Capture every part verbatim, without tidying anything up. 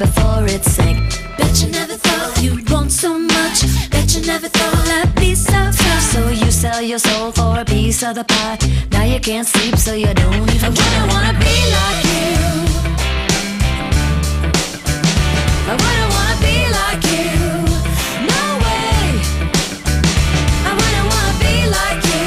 before it sank. Bet you never thought you'd want so much. Bet you never thought that'd be so tough. So you sell your soul for a piece of the pie. Now you can't sleep, so you don't even I wouldn't wanna be like you. I wouldn't wanna be like you. No way. I wouldn't wanna be like you.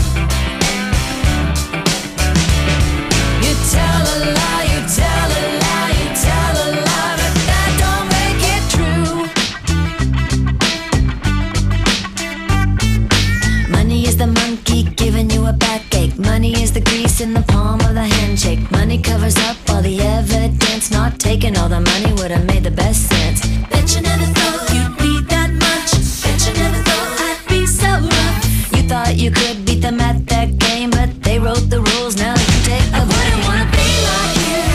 You tell a lie, you tell a lie, you tell a lie, but that don't make it true. Money is the monkey giving you a backache. Money is the grease in the palm of the handshake. Money covers up all the evidence. Not taking all the money would have made the best sense. Bet you never thought you'd be that much. Bet you never thought I'd be so rough. You thought you could beat them at that game, but they wrote the rules, now you take the I wouldn't wanna be like you.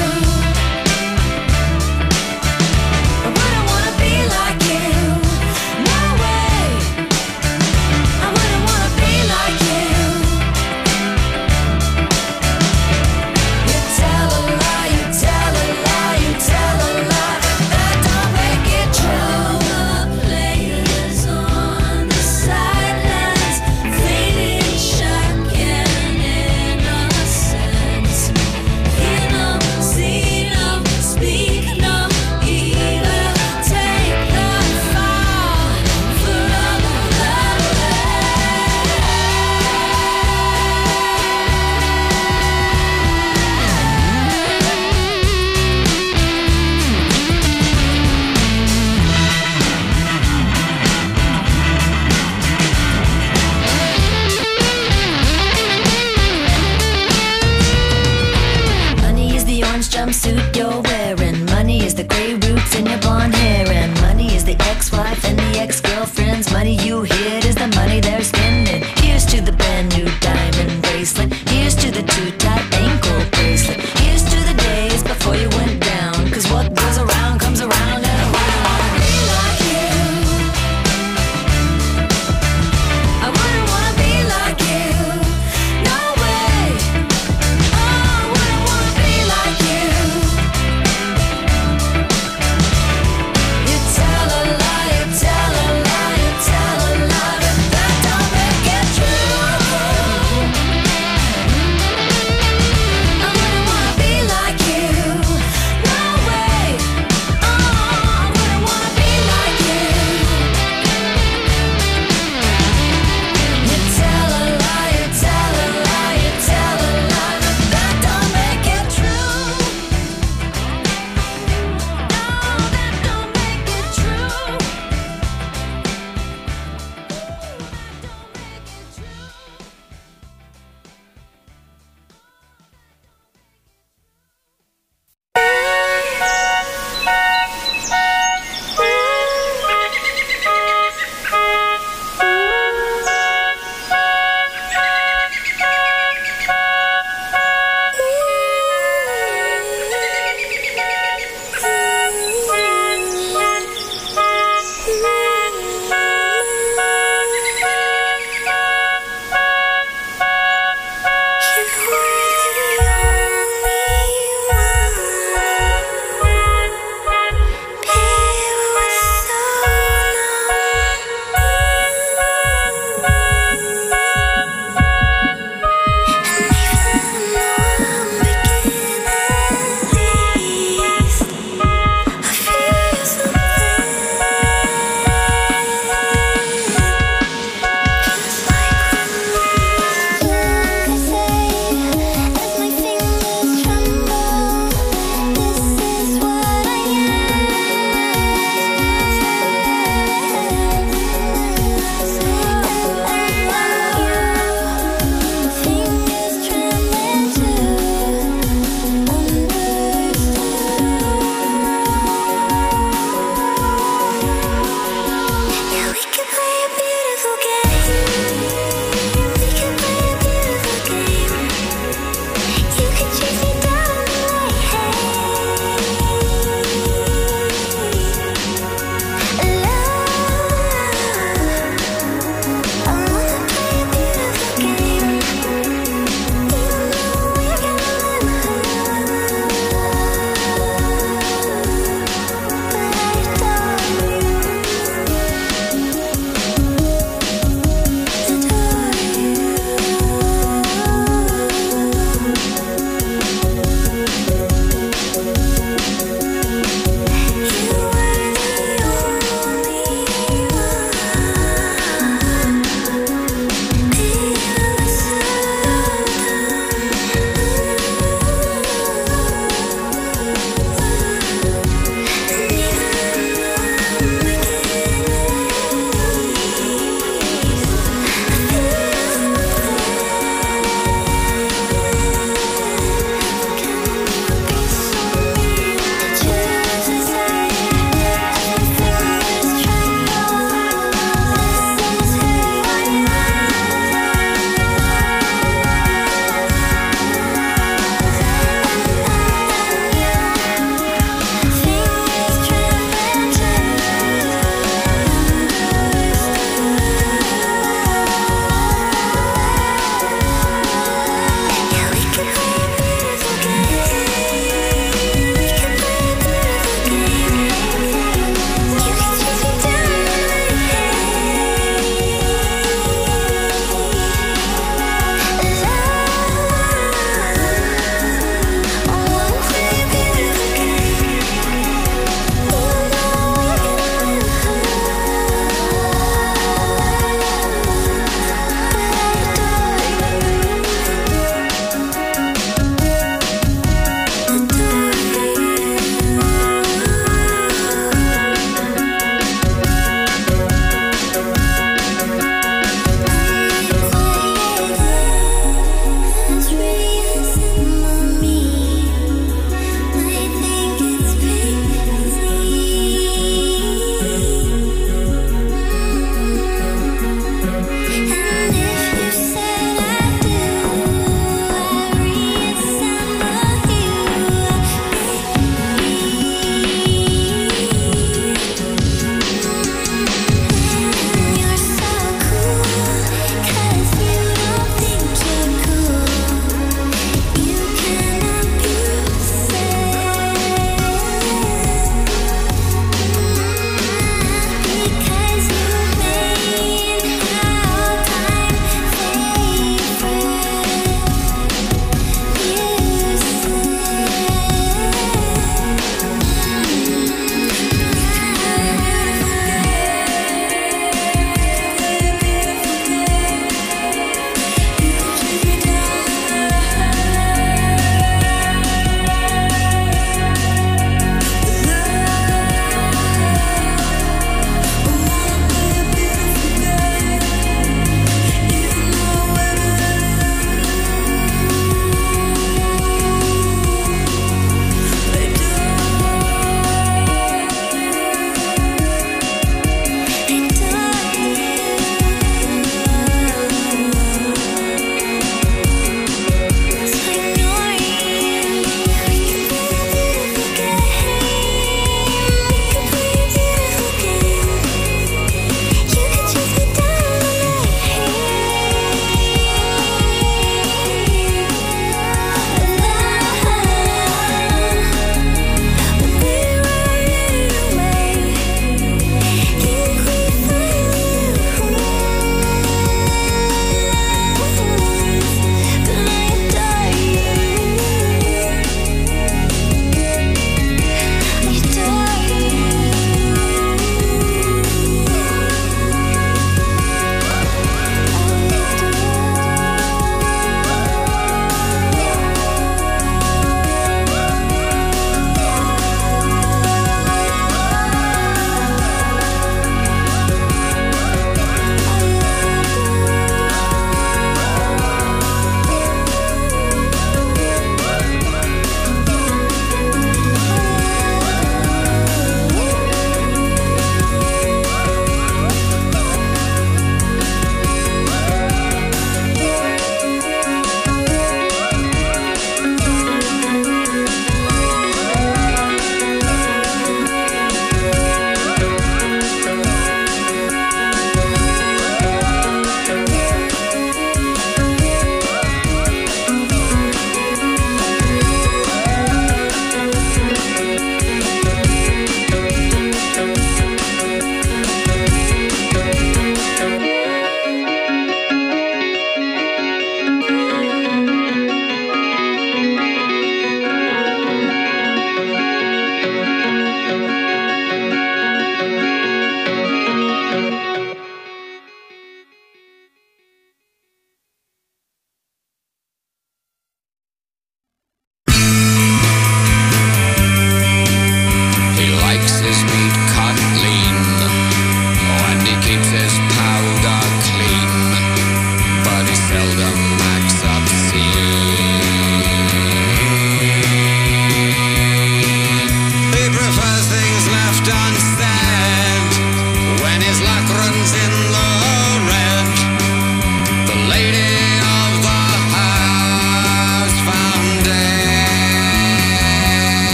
I wouldn't wanna be like you. No way. I wouldn't wanna be like you. You tell a lie, you tell a lie, you tell a lie, but that don't make it true. The players on the sidelines, fading, shocking innocence. Hear no, see no, speak no evil. Take the fall for all of the Money is the orange jumpsuit you're wearing. Money is the gray roots in your blonde hair. And money is the ex-wife and the ex-girlfriends. Money you hid is the money they're spending. Here's to the brand new diamond bracelet. Here's to the too tight ankle bracelet. Here's to the days before you went down. Cause what goes around comes around, and I wouldn't wanna be like you. I wouldn't wanna be like you. No way. Oh, I wouldn't wanna be like you. You tell a lie, you tell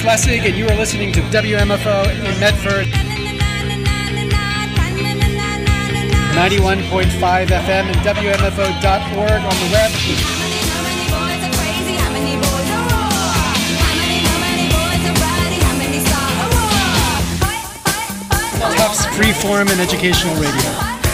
Schlesig, and you are listening to W M F O in Medford. ninety-one point five F M and W M F O dot org on the web. Tufts Freeform and Educational Radio.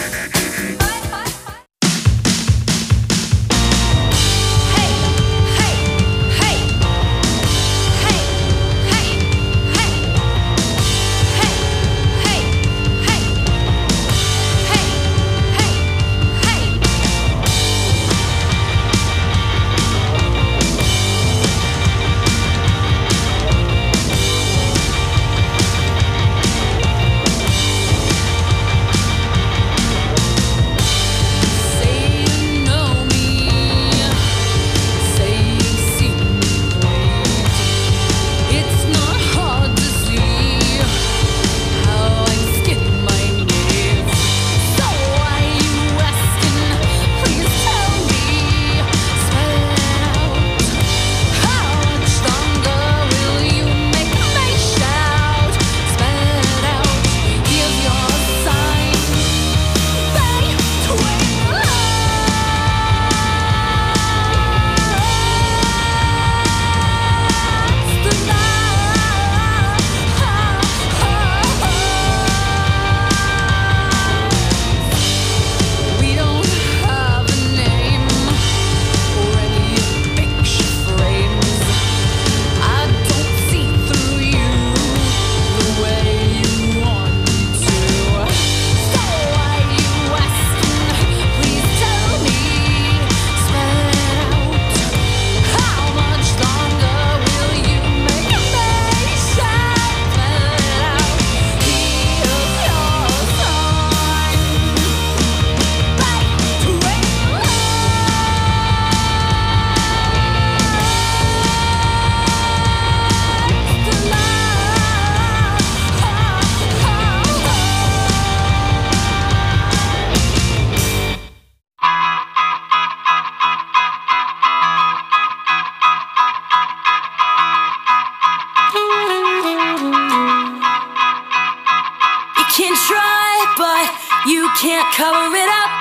Can't cover it up.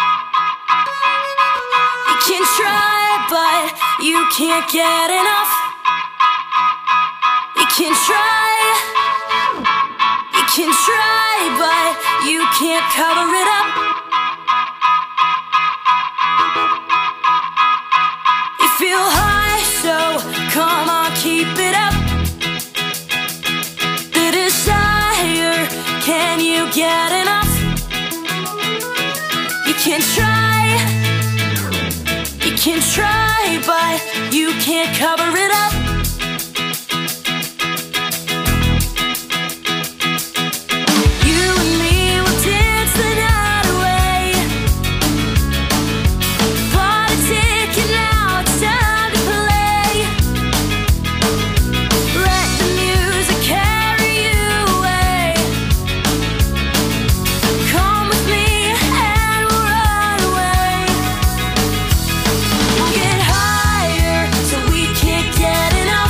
You can try, but you can't get enough. You can try, you can try, but you can't cover it up. You feel high, so come on, keep it up. The desire, can you get enough? You can try, you can try, but you can't cover it up. You and me will dance the night away. Bought a ticket now, it's time to play. Let the music carry you away. Come with me. Get higher, so we can't get enough.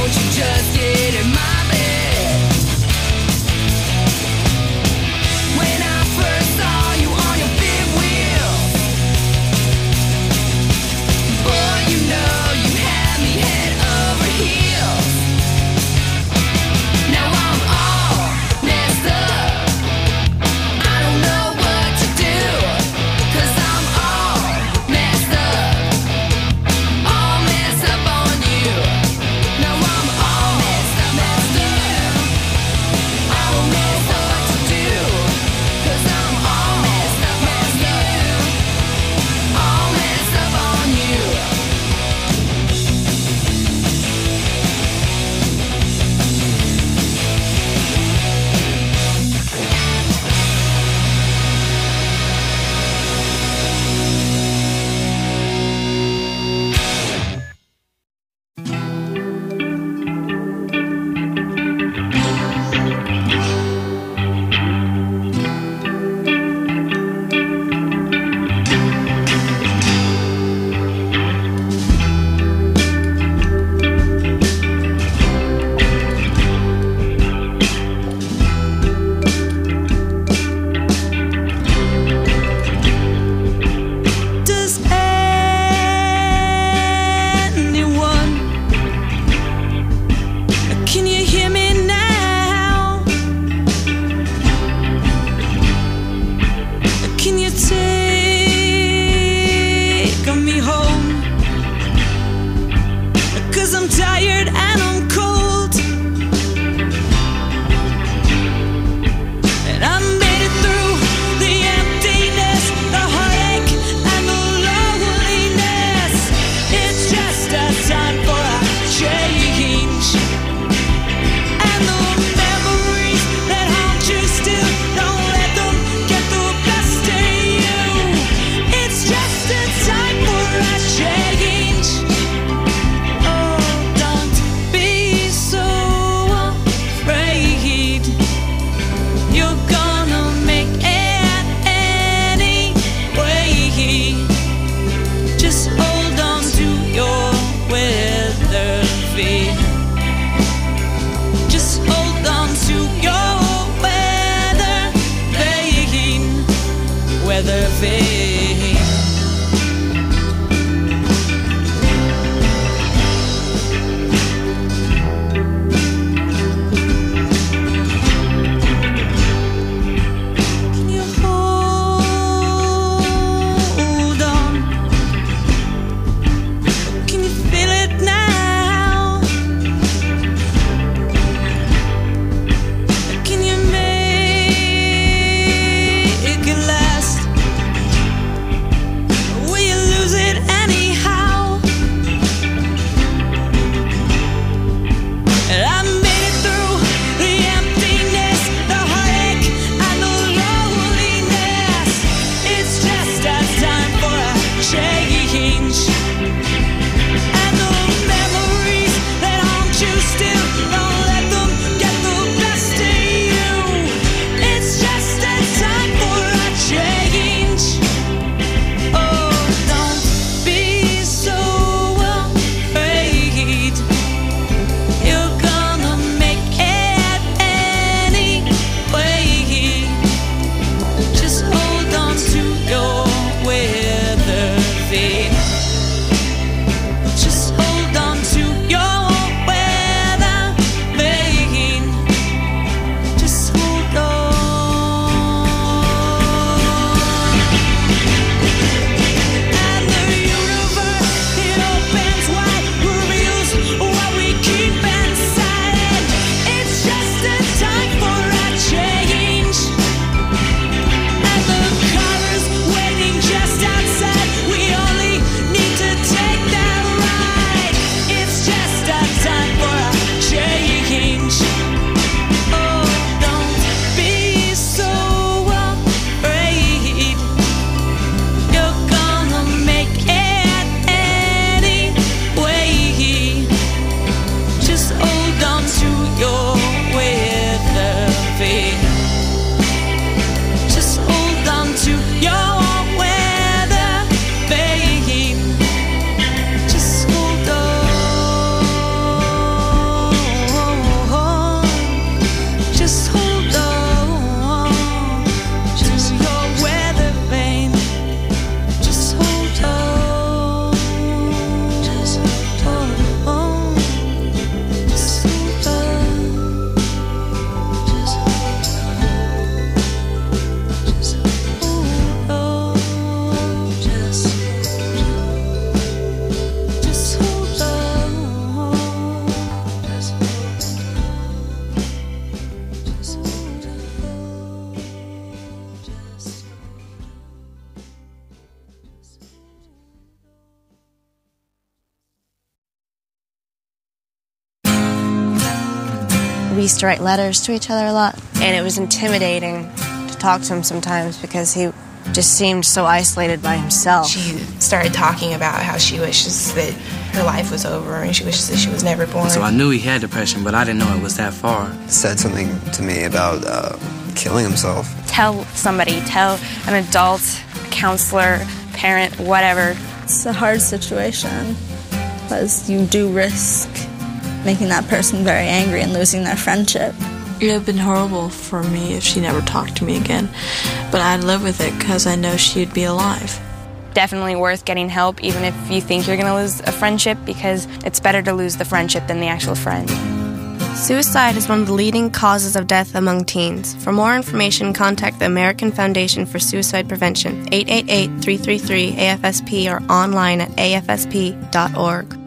All messed up on you. Now I'm all messed up, messed We used to write letters to each other a lot. And it was intimidating to talk to him sometimes because he just seemed so isolated by himself. She started talking about how she wishes that her life was over and she wishes that she was never born. So I knew he had depression, but I didn't know it was that far. Said something to me about uh, killing himself. Tell somebody, tell an adult, a counselor, parent, whatever. It's a hard situation because you do risk making that person very angry and losing their friendship. It would have been horrible for me if she never talked to me again, but I'd live with it because I know she'd be alive. Definitely worth getting help, even if you think you're going to lose a friendship, because it's better to lose the friendship than the actual friend. Suicide is one of the leading causes of death among teens. For more information, contact the American Foundation for Suicide Prevention, eight eight eight, three three three, A F S P, or online at A F S P dot org.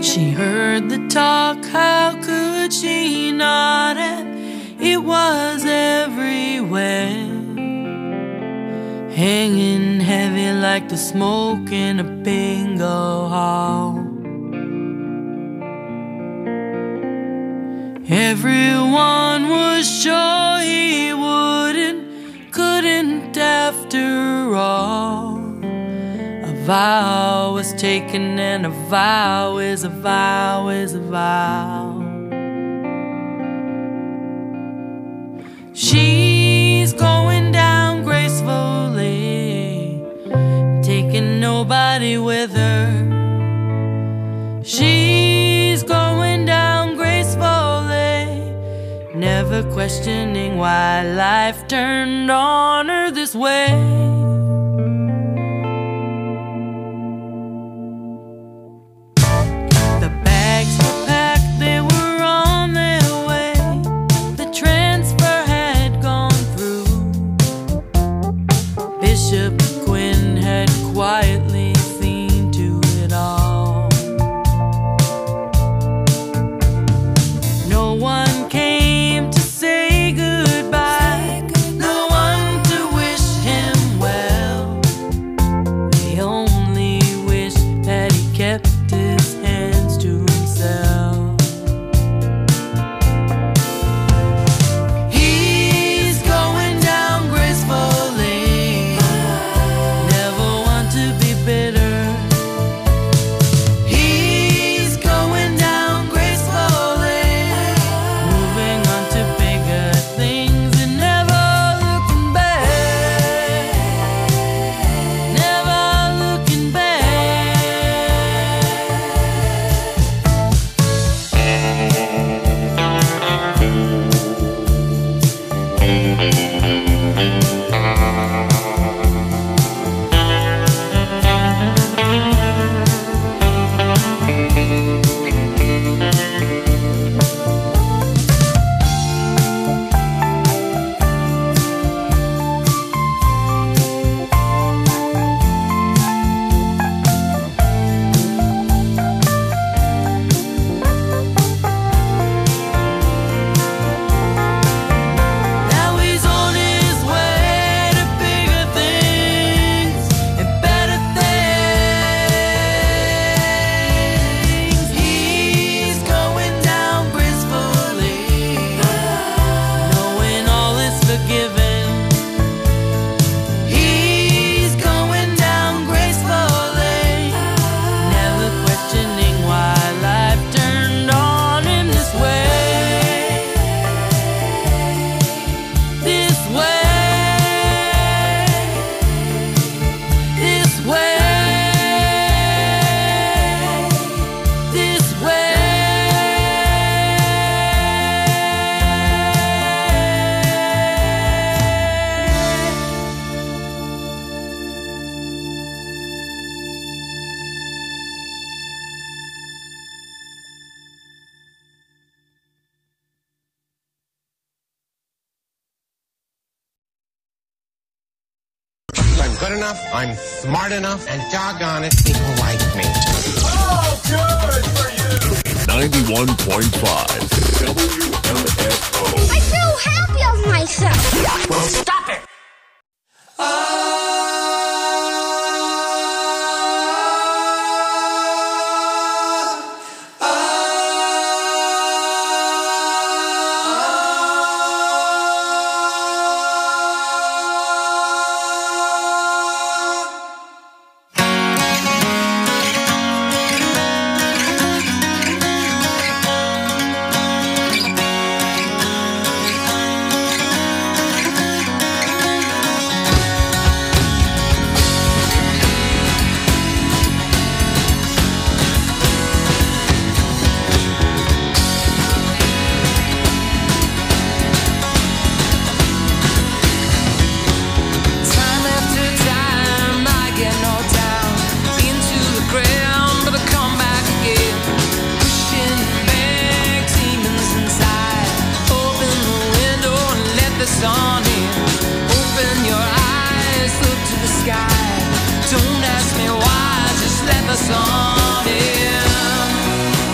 she heard the talk, how could she not have? It was everywhere, hanging heavy like the smoke in a bingo hall. Everyone was sure he wouldn't, couldn't after all. A vow was taken, and a vow is a vow is a vow. She's going down gracefully, taking nobody with her. She's going down gracefully, never questioning why life turned on her this way. Quietly seen to it all. No one came to say goodbye, no one to wish him well. They only wish that he kept his hands to himself. He's going down gracefully, bitter. He's going down gracefully, moving on to bigger things and never looking back, never looking back. I'm good enough, I'm smart enough, and doggone it, people like me. Oh, good for you! ninety-one point five W M F O. I'm so happy of myself! Well, stop it! Don't ask me why, just let the sun in.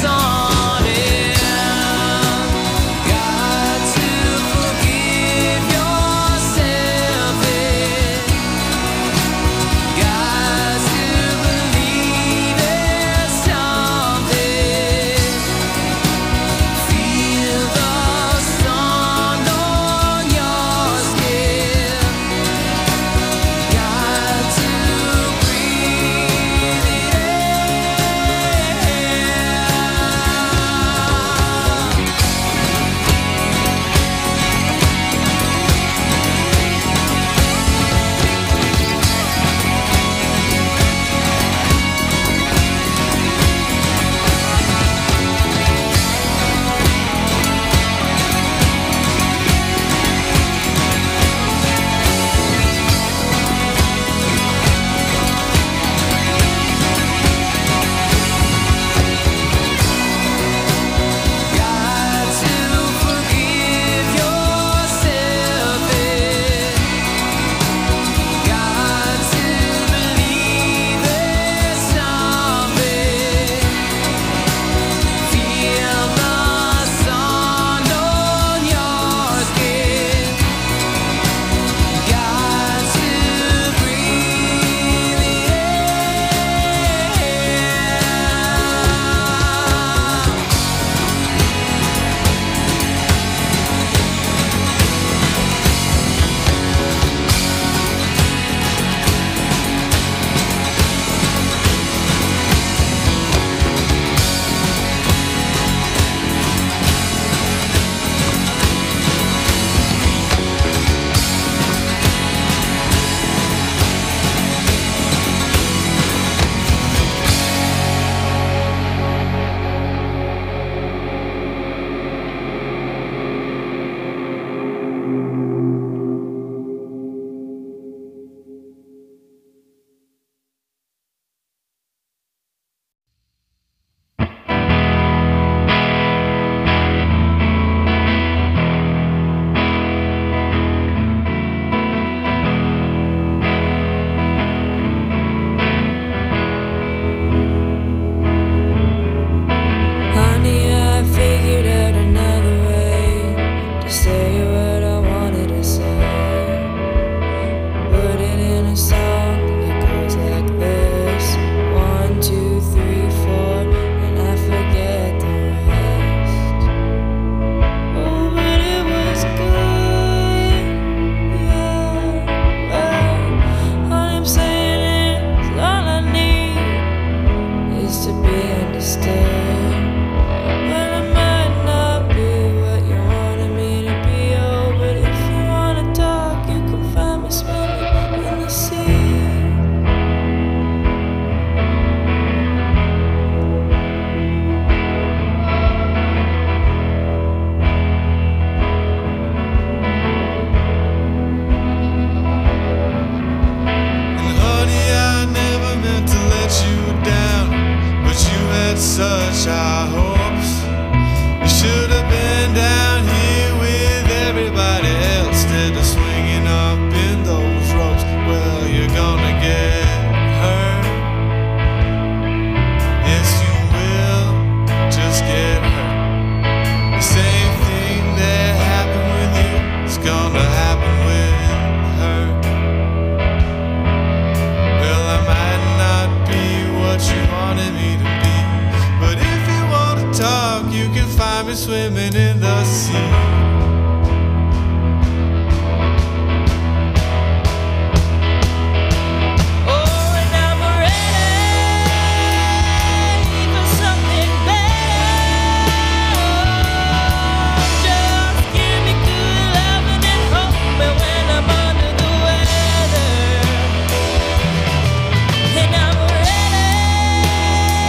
swimming in the sea.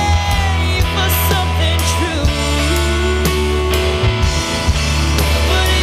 But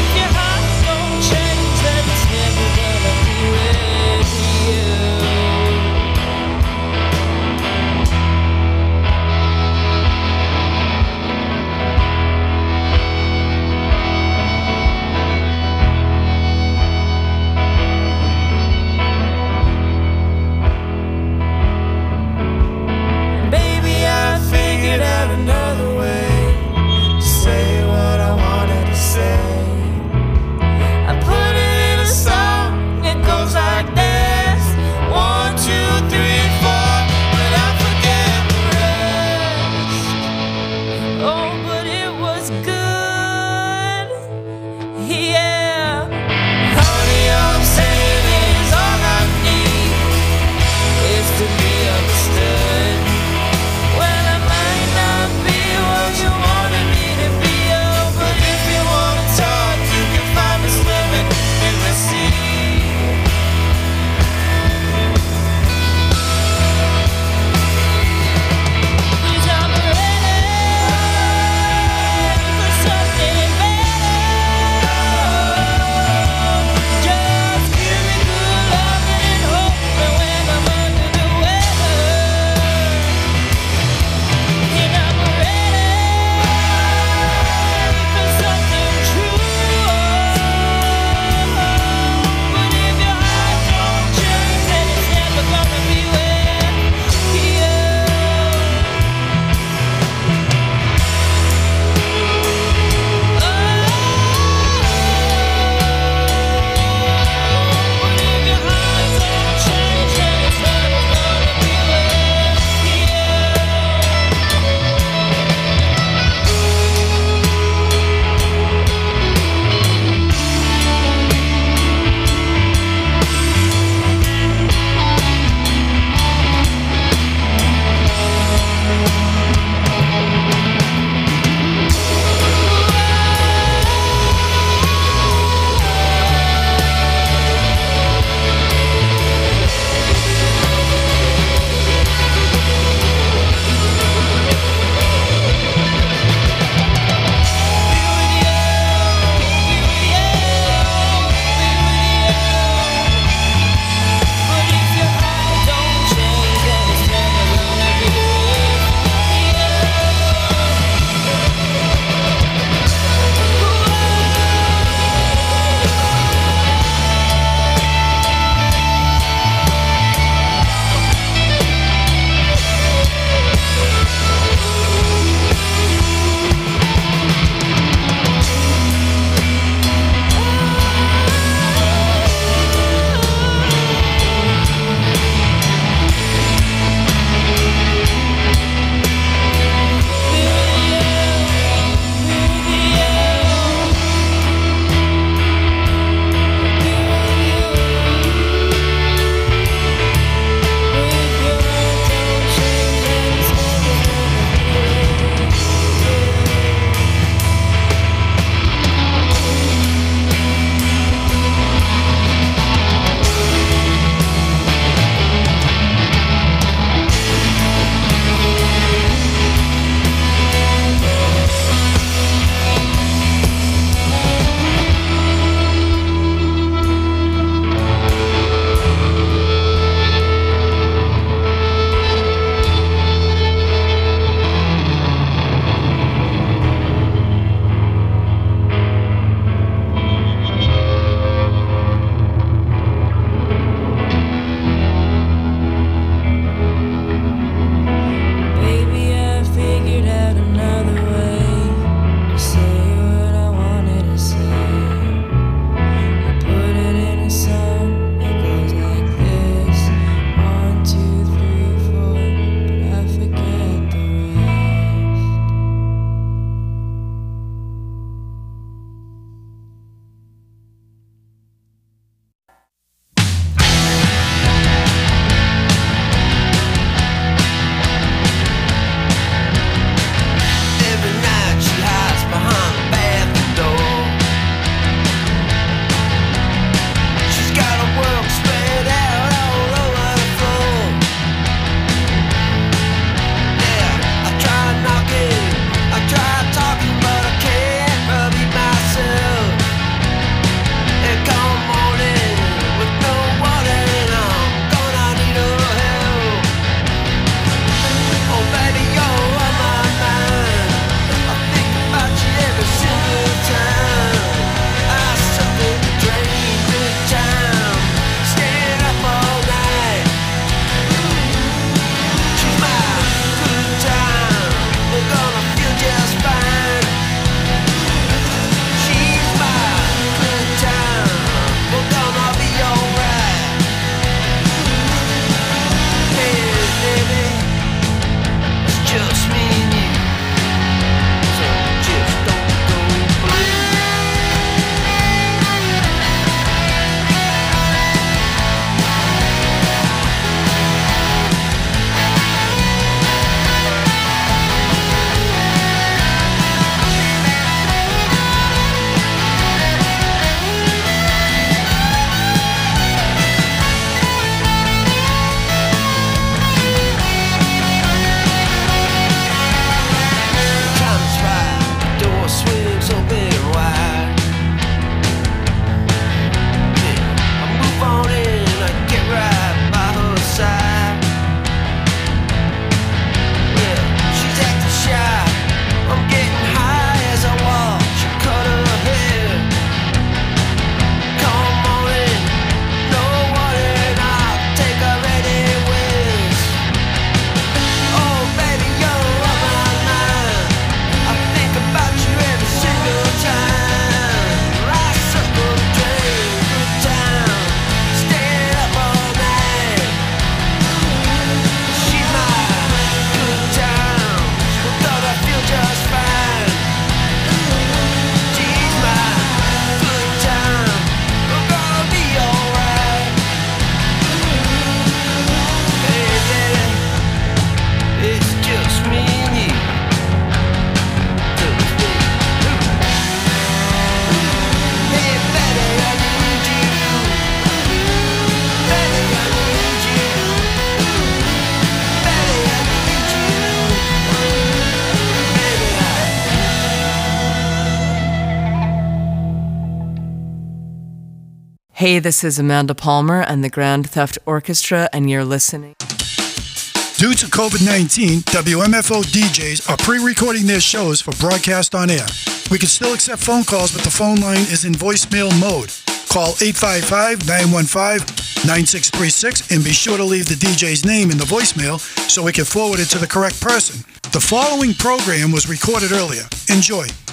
Hey, this is Amanda Palmer and the Grand Theft Orchestra, and you're listening. Due to COVID nineteen, W M F O D Js are pre-recording their shows for broadcast on air. We can still accept phone calls, but the phone line is in voicemail mode. Call eight five five, nine one five, nine six three six and be sure to leave the D J's name in the voicemail so we can forward it to the correct person. The following program was recorded earlier. Enjoy.